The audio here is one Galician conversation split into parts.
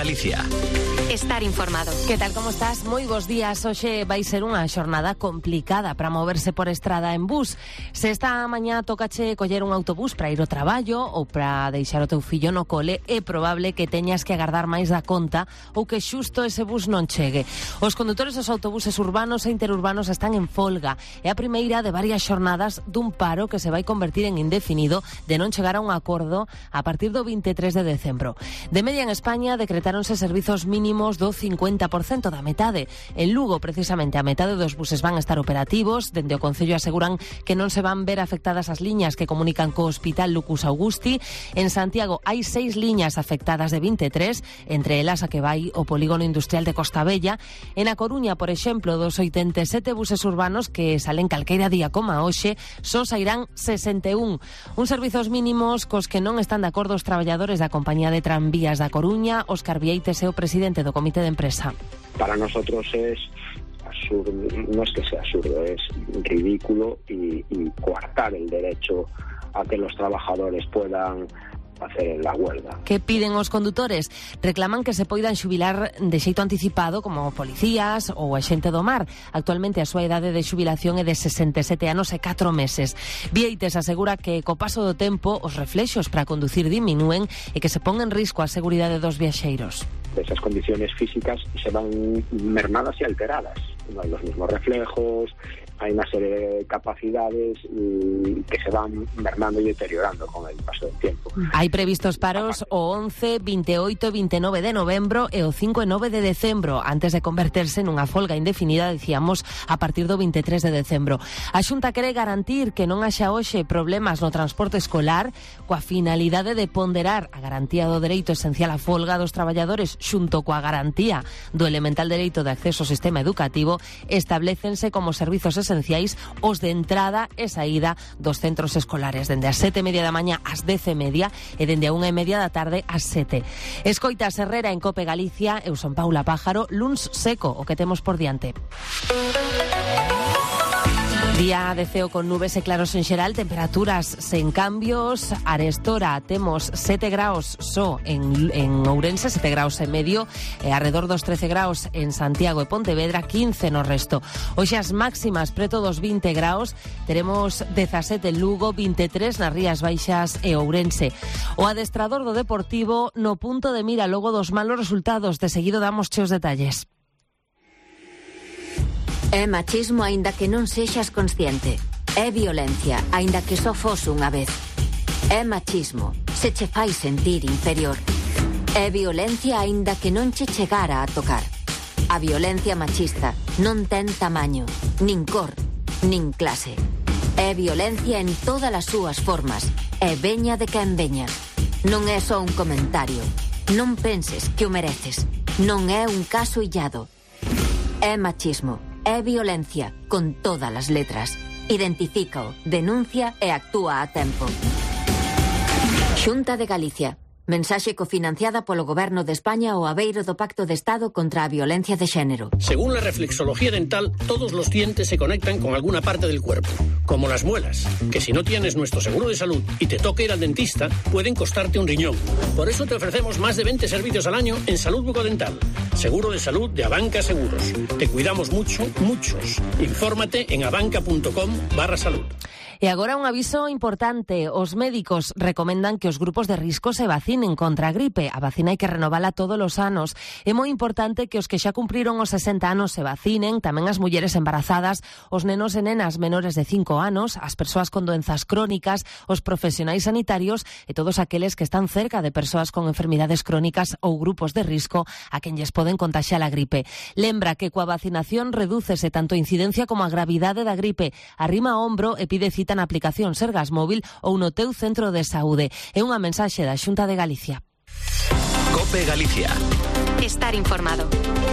Galicia. Estar informado. Que tal, como estás? Moi bons días. Hoxe vai ser unha xornada complicada para moverse por estrada en bus. Se esta mañá tocache coller un autobús para ir ao traballo ou para deixar o teu fillo no cole, é probable que teñas que agardar máis da conta ou que xusto ese bus non chegue. Os condutores dos autobuses urbanos e interurbanos están en folga. É a primeira de varias xornadas dun paro que se vai convertir en indefinido de non chegar a un acordo a partir do 23 de decembro. De media en España decretáronse servizos mínimos do 50% da metade. En Lugo, precisamente, a metade dos buses van estar operativos. Dende o Concello aseguran que non se van ver afectadas as liñas que comunican co Hospital Lucus Augusti. En Santiago hai 6 liñas afectadas de 23, entre elas a que vai o Polígono Industrial de Costa Bella. En A Coruña, por exemplo, dos 87 buses urbanos que salen calqueira día coma hoxe, só sairán 61. Uns servizos mínimos cos que non están de acordo os traballadores da Compañía de Tranvías da Coruña. Óscar Vieites é o presidente do Comité de Empresa. Para nosotros es absurdo, no es que sea absurdo, es ridículo y coartar el derecho a que los trabajadores puedan hacer la huelga. Que piden os condutores? Reclaman que se poidan xubilar de xeito anticipado como policías ou a xente do mar. Actualmente a súa idade de xubilación é de 67 anos e 4 meses. Vieites asegura que co paso do tempo os reflexos para conducir diminúen e que se pon en risco a seguridade dos viaxeiros. Esas condiciones físicas se van mermadas y alteradas. No hay los mismos reflejos, hay una serie de capacidades que se van mermando y deteriorando con el paso del tiempo. Hai previstos paros o 11, 28 e 29 de novembro e o 5 e 9 de decembro, antes de converterse nunha folga indefinida, decíamos, a partir do 23 de decembro. A Xunta quere garantir que non haxa hoxe problemas no transporte escolar coa finalidade de ponderar a garantía do dereito esencial á folga dos traballadores xunto coa garantía do elemental dereito de acceso ao sistema educativo. Establécense como servizos esenciais os de entrada e saída dos centros escolares dende as 7:30 da mañá ás 10:30 e dende a 1:30 da tarde ás 7. Escoitas Herrera en Cope Galicia. Eu son Paula Pájaro. Luns seco o que temos por diante. Día de ceo con nubes e claros en xeral, temperaturas sen cambios. Arestora temos 7 graus só en Ourense, 7 graus e medio, e arredor dos 13 graus en Santiago e Pontevedra, 15 no resto. Hoxe as máximas preto dos 20 graus, teremos 17 en Lugo, 23 nas Rías Baixas e Ourense. O adestrador do Deportivo no punto de mira logo dos malos resultados. De seguido damos os detalles. É machismo aínda que non sexas consciente. É violencia aínda que só fose unha vez. É machismo se che fai sentir inferior. É violencia aínda que non che chegara a tocar. A violencia machista non ten tamaño, nin cor, nin clase. É violencia en todas as súas formas. É veña de quen veña. Non é só un comentario. Non penses que o mereces. Non é un caso illado. É machismo. É violencia, con todas as letras. Identifícao, denuncia e actúa a tempo. Xunta de Galicia. Mensaxe cofinanciada polo Goberno de España ao abeiro do Pacto de Estado contra a Violencia de Xénero. Según la reflexología dental, todos los dientes se conectan con alguna parte del cuerpo, como las muelas, que si no tienes nuestro seguro de salud y te toca ir al dentista, pueden costarte un riñón. Por eso te ofrecemos más de 20 servicios al año en salud bucodental. Seguro de salud de Abanca Seguros. Te cuidamos mucho, muchos. Infórmate en abanca.com/salud. E agora un aviso importante. Os médicos recomendan que os grupos de risco se vacinen contra a gripe. A vacina hai que renovala todos os anos. É moi importante que os que xa cumpriron os 60 anos se vacinen, tamén as mulleres embarazadas, os nenos e nenas menores de 5 anos, as persoas con doenzas crónicas, os profesionais sanitarios e todos aqueles que están cerca de persoas con enfermidades crónicas ou grupos de risco a quen lles poden contaxiar a gripe. Lembra que coa vacinación redúcese tanto a incidencia como a gravidade da gripe. Arrima o ombro e pide cita na aplicación Sergas Móvil ou no teu centro de saúde. É unha mensaxe da Xunta de Galicia. Cope Galicia. Estar informado.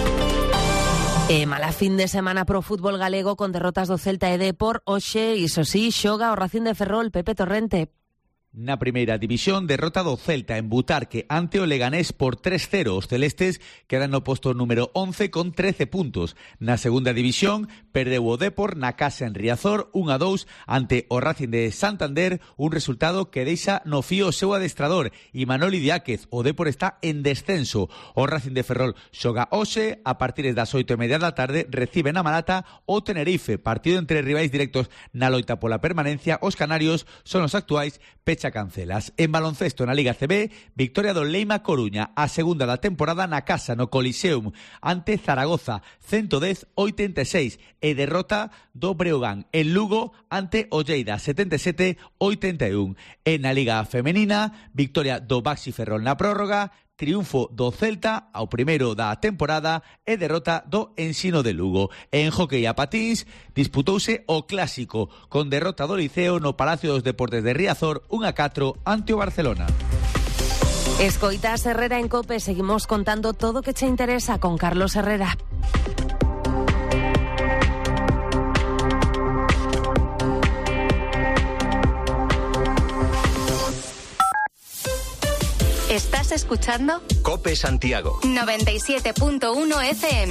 E mala fin de semana pro fútbol galego con derrotas do Celta e Depor. Hoxe, iso sí, xoga o Racing de Ferrol. Pepe Torrente. Na primeira división, derrota do Celta en Butarque ante o Leganés por 3-0. Os celestes quedan no posto número 11 con 13 puntos. Na segunda división, perdeu o Depor na casa en Riazor 1-2 ante o Racing de Santander, un resultado que deixa no fío o seu adestrador, Imanol Idiáquez. O Depor está en descenso. O Racing de Ferrol xoga hoxe, a partir das 8:30 da tarde, recibe na Malata o Tenerife, partido entre rivais directos na loita pola permanencia. Os canarios son os actuais pecha cancelas. En baloncesto na Liga CB, victoria do Leima Coruña, a segunda da temporada na casa no Coliseum ante Zaragoza, 110-86, e derrota do Breogán en Lugo ante o Lleida, 77-81. En a Liga Femenina, victoria do Baxi Ferrol na prórroga, triunfo do Celta ao primeiro da temporada e derrota do Ensino de Lugo. En hockey a patins disputouse o clásico con derrota do Liceo no Palacio dos Deportes de Riazor 1-4 ante o Barcelona. Escoitas Herrera en COPE, seguimos contando todo o que che interesa con Carlos Herrera. ¿Estás escuchando? COPE Santiago 97.1 FM.